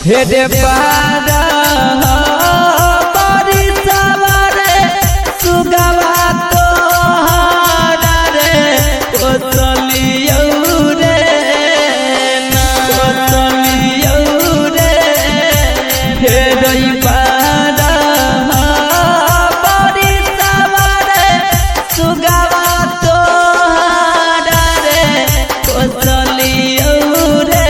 हे रे पारा बड़ी सवारे सुगवा तोहरा रे कोसलियौ रे ना कोसलियौ रे हे रे पारा बड़ी सवारे सुगवा तोहरा रे कोसलियौ रे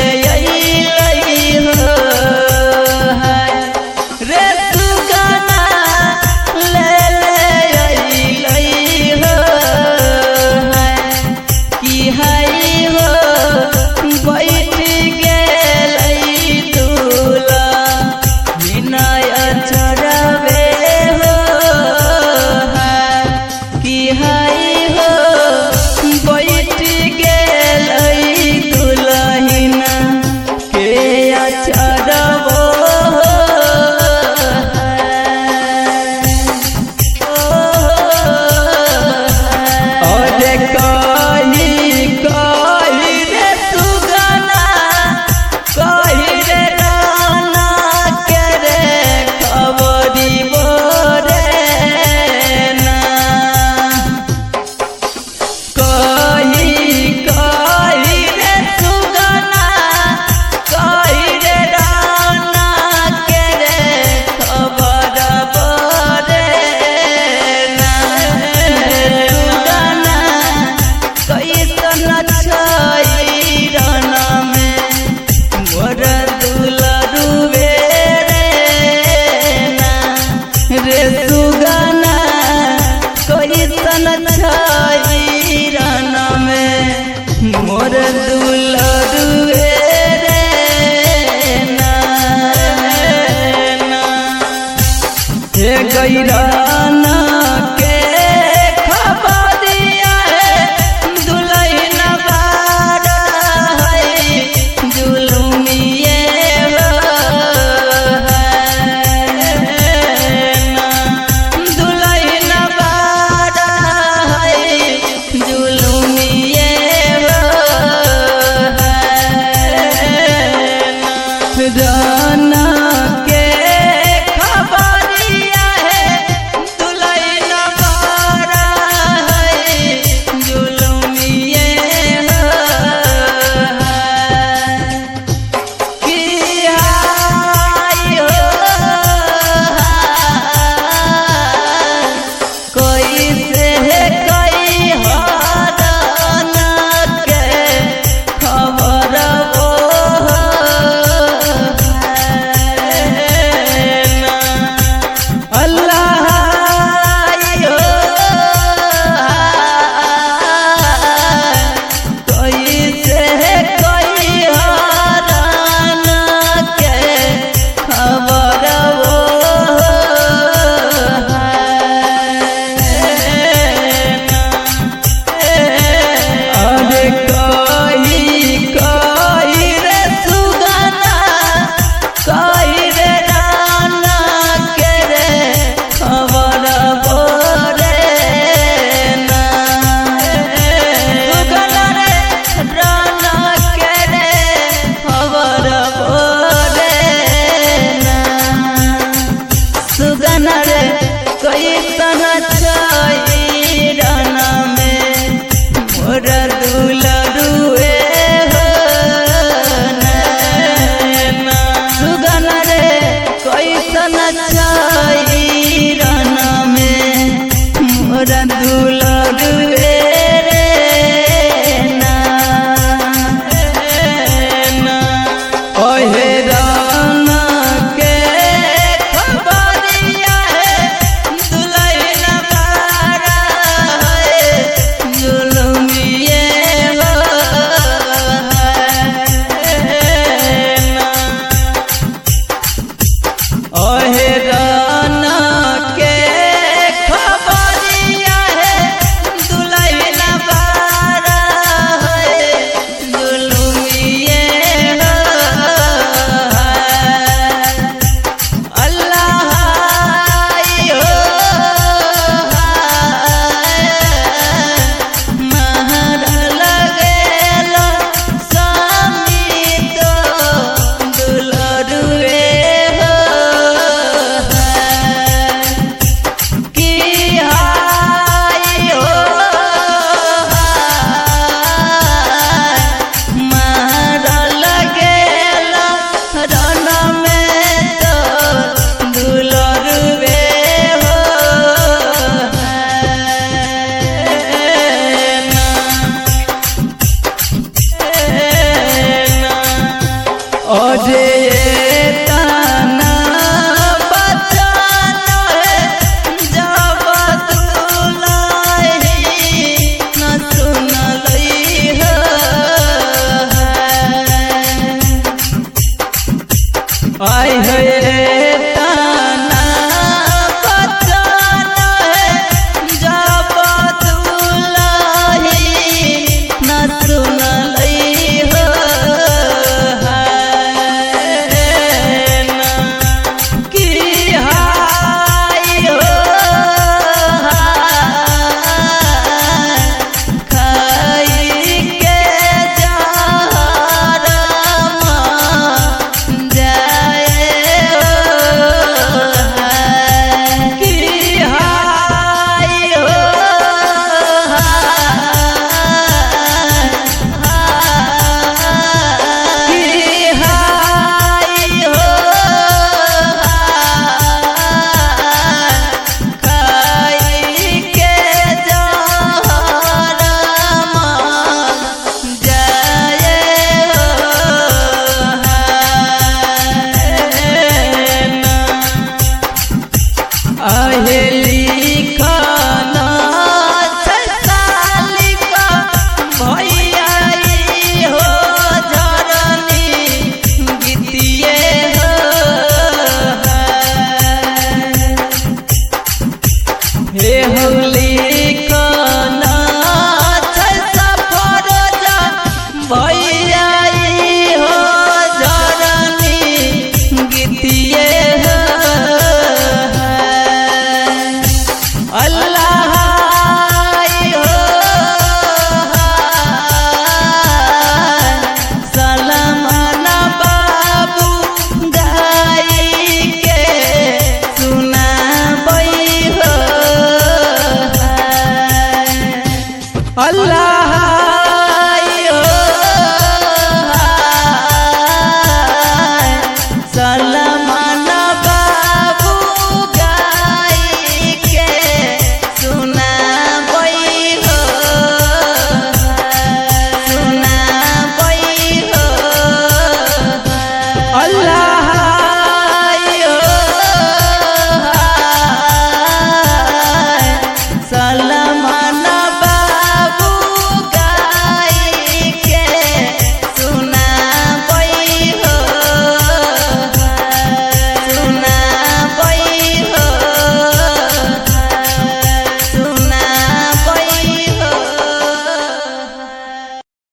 रे सुगना गैरान के खबरिया दुल्हन बारा है जुलुमिए दुल्हन बारा है जुलुमिए राना के खबरिया दुल्हन बारा है जुलुमिए कि हाय हो कोई से कोई हरान के खबर अल्लाह यो कोई से कोई हरान के खबर अरे कोई रे सुगना कोई रे राना के रे खबर बोरे ना सुगना रे राना के रे खबर बोरे ना सुगना रे कोई तना चाई राना में मोर दुलरुए सुगना रे कैसन चाई राना में मोर दुलरुए ओहे राना के खबरिया दुल्हन बारा है जुलुमिए ओहे राना के खबरिया दुल्हन बारा है जुलुमिए अल्लाह यो महर लगेलो स्वामी तो दुलरुए कि हाय हो महर लगेलो रन में तो दुलरुए अरे ताना बचाना जब दुल्हन न सुनलई आय है ताना बचाना जब दुल्हन न सुनलई कि हाय हो खाई के जहर मान जाए कि हाय हो कि हाय हो खाई के जहर मान जाए आहे